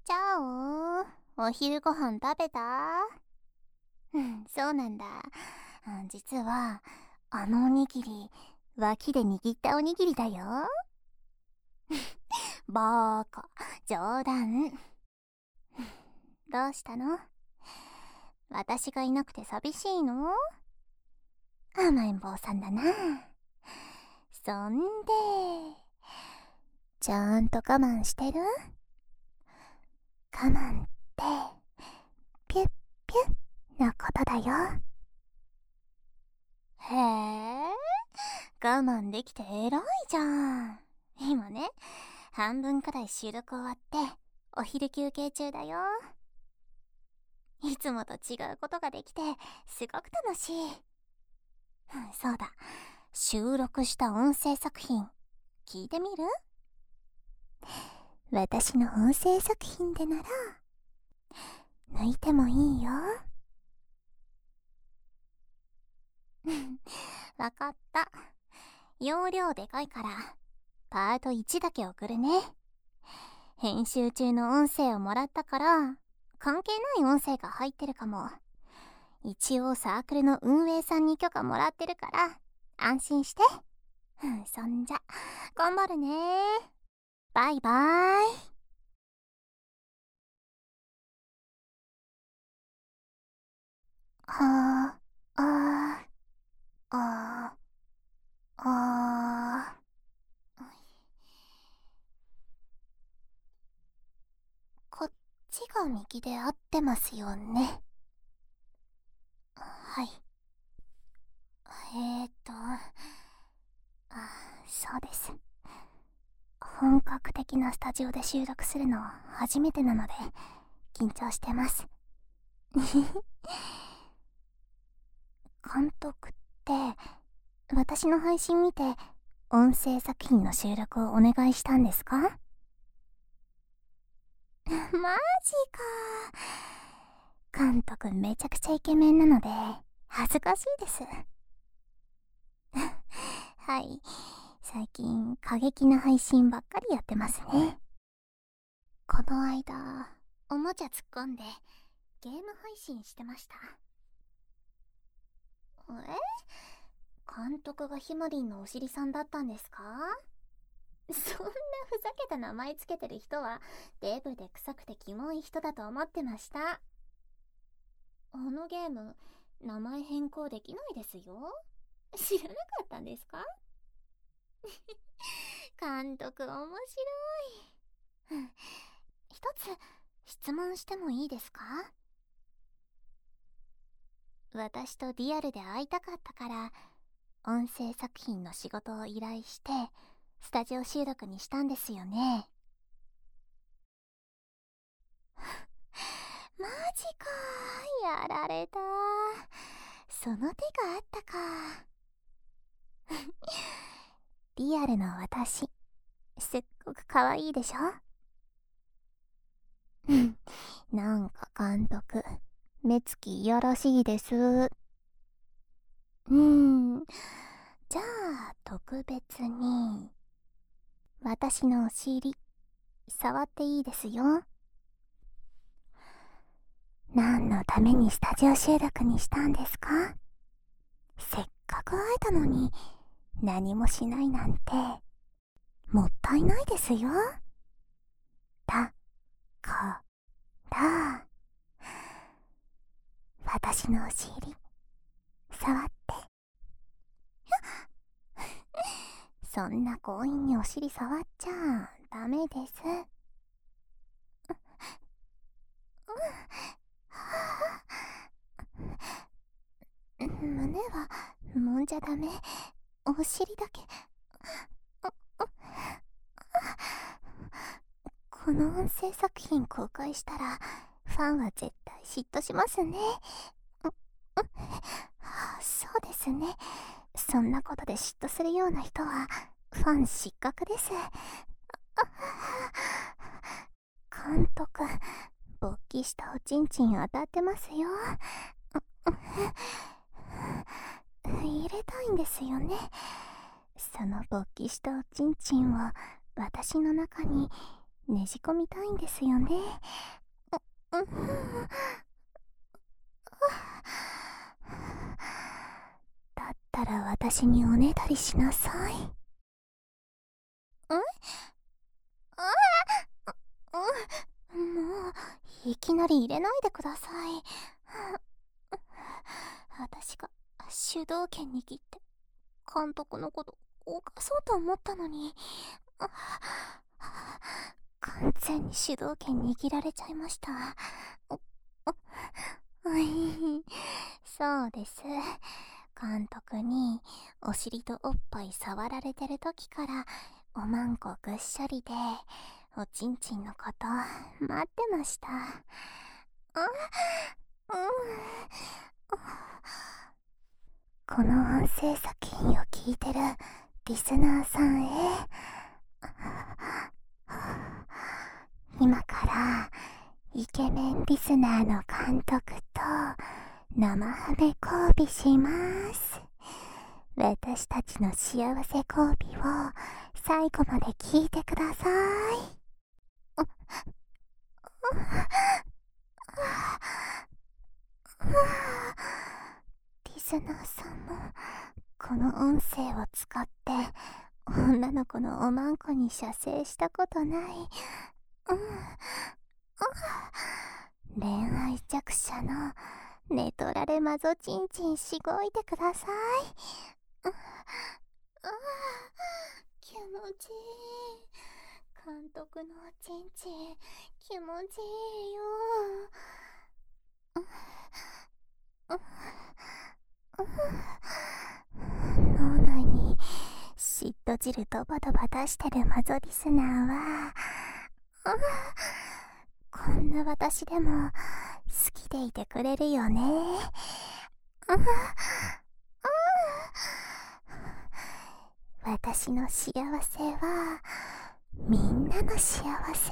ちゃお、お昼ご飯食べた？そうなんだ。実は、あのおにぎり、脇で握ったおにぎりだよ。バーカ、冗談。どうしたの？私がいなくて寂しいの？甘えん坊さんだな。そんで、ちゃんと我慢してる？我慢って、ピュッピュッなことだよ。へえ、我慢できて偉いじゃん。今ね、半分くらい収録終わって、お昼休憩中だよ。いつもと違うことができて、すごく楽しい。そうだ、収録した音声作品、聞いてみる？私の音声作品でなら、抜いてもいいよ。わかった。容量でかいから、パート1だけ送るね。編集中の音声をもらったから、関係ない音声が入ってるかも。一応サークルの運営さんに許可もらってるから、安心して。そんじゃ、頑張るね。バイバーイ。はあ、あー、あー、あー。こっちが右で合ってますよね。はい。そうです。本格的なスタジオで収録するの初めてなので、緊張してます。監督って、私の配信見て、音声作品の収録をお願いしたんですか？マジか。監督めちゃくちゃイケメンなので、恥ずかしいです。はい。最近、過激な配信ばっかりやってますね。この間、おもちゃ突っ込んで、ゲーム配信してました。監督がひまりんのお尻さんだったんですか？そんなふざけた名前つけてる人は、デブで臭くてキモい人だと思ってました。あのゲーム、名前変更できないですよ。知らなかったんですか？監督面白い。一つ質問してもいいですか？私とリアルで会いたかったから、音声作品の仕事を依頼して、スタジオ収録にしたんですよね。マジかー、やられたー。その手があったか。リアルの私、すっごく可愛いでしょ？なんか監督、目つきいやらしいです。じゃあ特別に、私のお尻、触っていいですよ。何のためにスタジオ収録にしたんですか？せっかく会えたのに、何もしないなんて、もったいないですよ。だから、私のお尻、触って。そんな強引にお尻触っちゃダメです。胸は揉んじゃダメ。お尻だけ。この音声作品公開したら、ファンは絶対嫉妬しますね。そうですね。そんなことで嫉妬するような人は、ファン失格です。監督、勃起したおちんちん当たってますよ。入れたいんですよね。その勃起したおちんちんを私の中にねじ込みたいんですよね。だったら私におねだりしなさい。もういきなり入れないでください。私が主導権握って監督のこと犯そうと思ったのに、完全に主導権握られちゃいました。そうです。監督にお尻とおっぱい触られてる時からおまんこぐっしょりでおちんちんのこと待ってました。この音声作品を聞いてるリスナーさんへ、今からイケメンリスナーの監督と生ハメ交尾します。私たちの幸せ交尾を最後まで聞いてください。リスナーさんもこの音声を使って女の子のおまんこに射精したことない、恋愛弱者の寝取られマゾチンチンしごいてください。気持ちいい。監督のおちんちん気持ちいいよ。脳内に嫉妬汁ドバドバ出してるマゾリスナーは、こんな私でも好きでいてくれるよね。私の幸せはみんなの幸せ。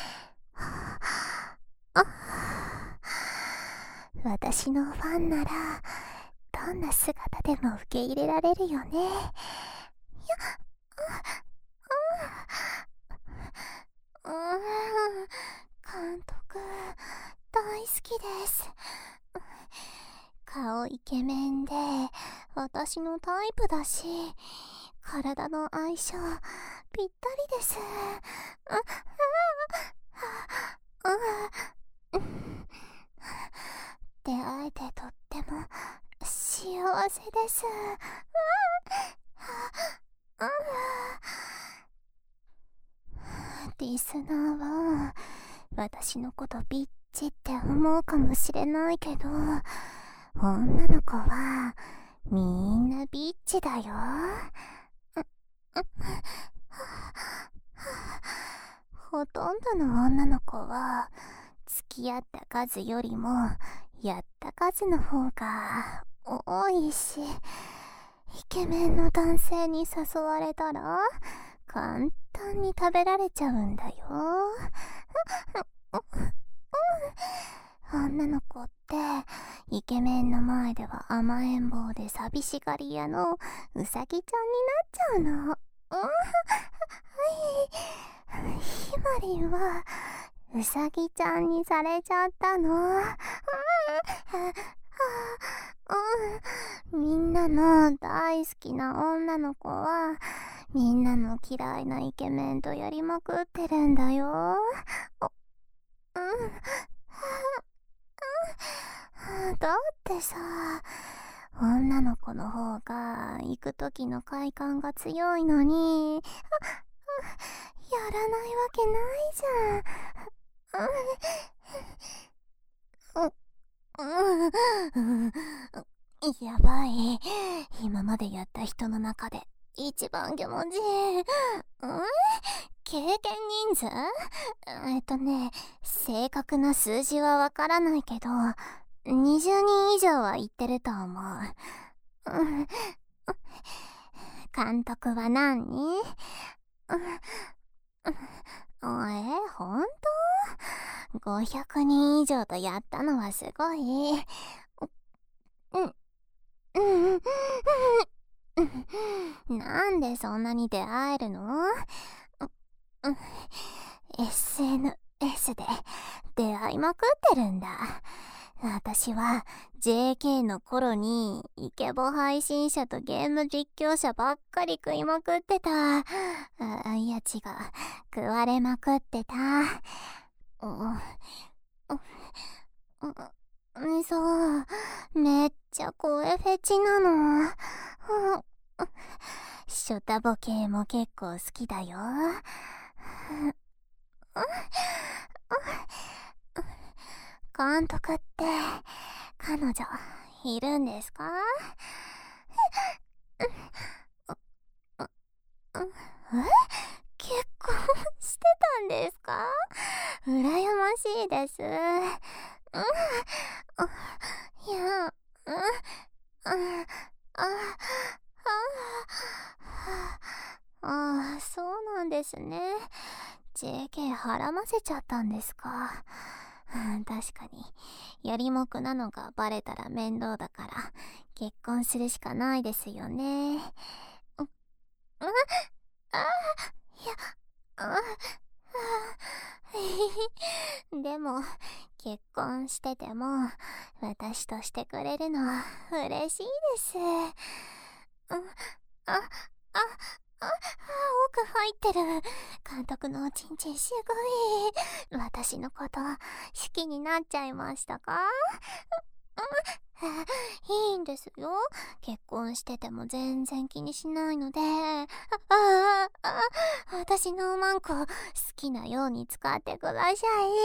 私のファンならどんな姿でも受け入れられるよね。監督大好きです。顔イケメンで私のタイプだし、体の相性ぴったりです。出会えてとっても幸せです。リスナーは私のことビッチって思うかもしれないけど、女の子はみんなビッチだよ。ほとんどの女の子は付き合った数よりもやった数の方が多いし、イケメンの男性に誘われたら簡単に食べられちゃうんだよ。女の子ってイケメンの前では甘えん坊で寂しがり屋のうさぎちゃんになっちゃうの。ひまりんはうさぎちゃんにされちゃったの。みんなの大好きな女の子はみんなの嫌いなイケメンとやりまくってるんだよ。だってさ、女の子の方が行く時の快感が強いのに、やらないわけないじゃん。やばい。今までやった人の中で一番気持ちいい。経験人数？正確な数字はわからないけど、20人以上は言ってると思う。監督は何人？ほんと？ 500 人以上とやったのはすごい。なんでそんなに出会えるの？ SNS で出会いまくってるんだ。私は JK の頃にイケボ配信者とゲーム実況者ばっかり食いまくってた。いや違う、食われまくってた。そう、めっちゃ声フェチなの。ショタボ系も結構好きだよ。監督って彼女いるんですか？結婚してたんですか？羨ましいです。いや、そうなんですね。JK はらませちゃったんですか。確かにやりもくなのがバレたら面倒だから結婚するしかないですよね。いや、でも結婚してても私としてくれるのは嬉しいです。奥入ってる。監督のおちんちんすごい。私のこと好きになっちゃいましたか？いいんですよ。結婚してても全然気にしないので。私のおまんこ好きなように使ってください。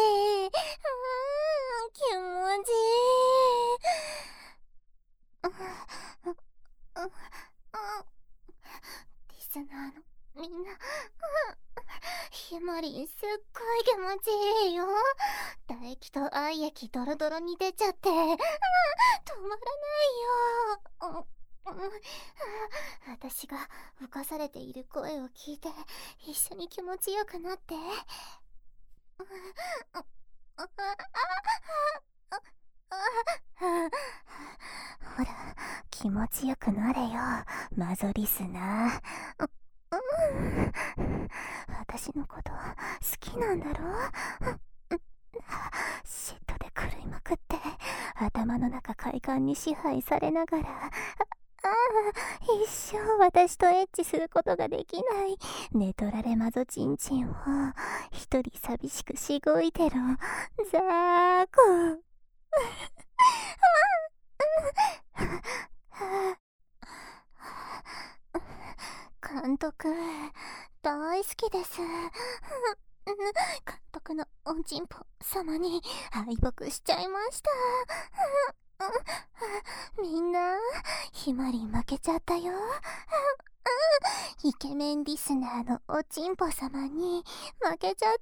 気持ちいい。リスナーのみんな、ひまりんすっごい気持ちいいよ。唾液と愛液ドロドロに出ちゃって止まらないよ。私が浮かされている声を聞いて一緒に気持ちよくなって。ほら気持ちよくなれよ、マゾリスナー。私のこと好きなんだろ？嫉妬で狂いまくって頭の中快感に支配されながら一生私とエッチすることができない寝取られマゾチンチンを一人寂しくしごいてろザーコ。監督大好きです。監督のおんちんぽ様に敗北しちゃいました。みんなひまりん負けちゃったよ。イケメンリスナーのおちんぽ様に負けちゃった。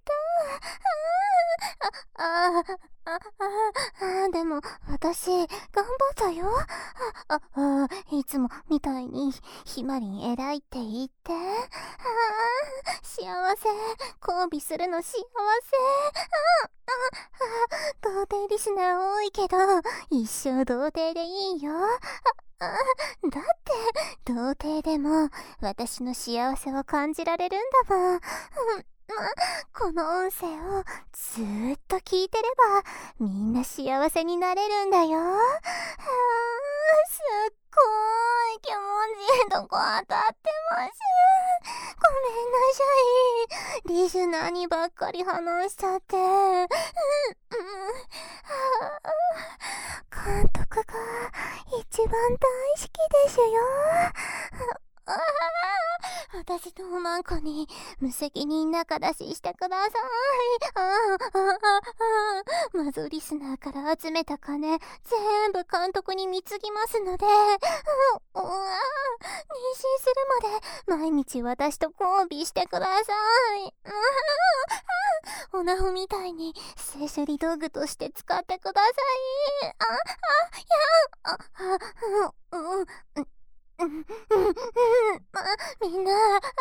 でも私頑張ったよ。いつもみたいにひまりん偉いって言って。幸せ交尾するの幸せ。童貞リスナー多いけど一生童貞でいいよ。だって童貞でも私の幸せを感じられるんだもん。この音声をずーっと聞いてればみんな幸せになれるんだよ。すっごい気持ちいいとこ当たってます。ごめんなさい、リスナーにばっかり話しちゃって。監督が一番大好きですよ。私のおまんこに無責任仲出ししてください。マゾリスナーから集めた金全部監督に貢ぎますので、妊娠するまで毎日私と交尾してください。オナホみたいに性処理道具として使ってください。みんな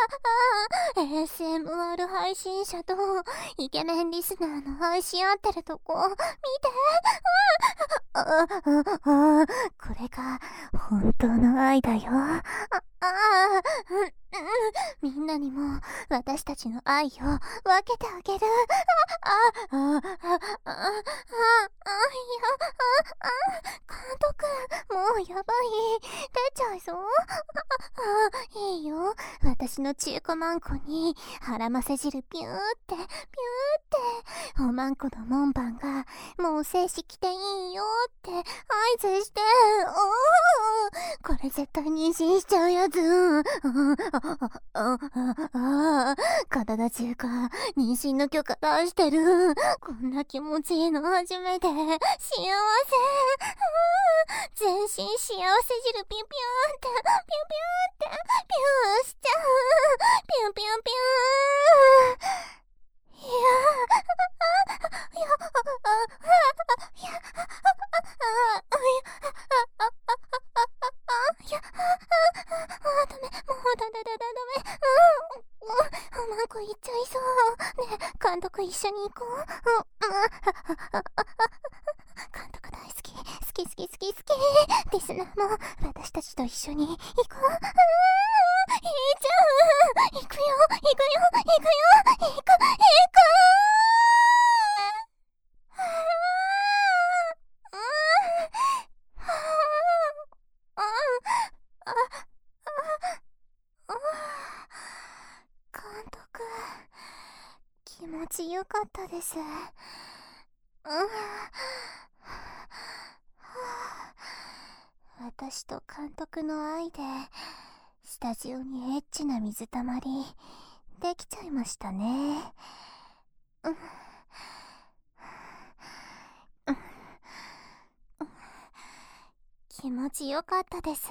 ASMR 配信者とイケメンリスナーの愛し合ってるとこ見て。これが本当の愛だよ。 あ、みんなにも私たちの愛を分けてあげる。監督、もうやばい。出ちゃいそう。いいよ。私の中古マンコに腹ませ汁ピューって、ピューって。おまんこの門番が、もう精子来ていいよって合図して。これ絶対妊娠しちゃうやつ。体中が妊娠の許可出してる。こんな気持ちいいの初めて。幸せ。全身幸せ汁ピュピューって、ピュピューって、ピューしちゃう。ピュピュピュー。いや、ダメ、もうダメ。マンコ行っちゃいそう。ねえ、監督一緒に行こう。監督大好き。好き。リスナーも私たちと一緒に行こう。いいじゃん。行くよ。監督、気持ちよかったです。私と監督の愛でスタジオにエッチな水たまりできちゃいましたね。気持ちよかったです。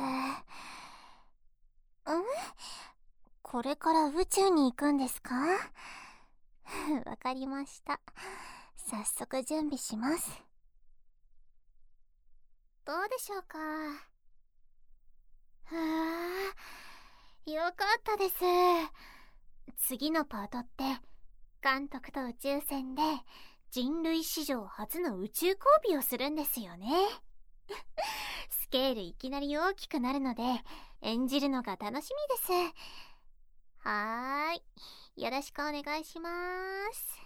これから宇宙に行くんですか？わかりました。早速準備します。どうでしょうか？よかったです。次のパートって監督と宇宙船で人類史上初の宇宙交尾をするんですよね。スケールいきなり大きくなるので演じるのが楽しみです。はーい、よろしくお願いします。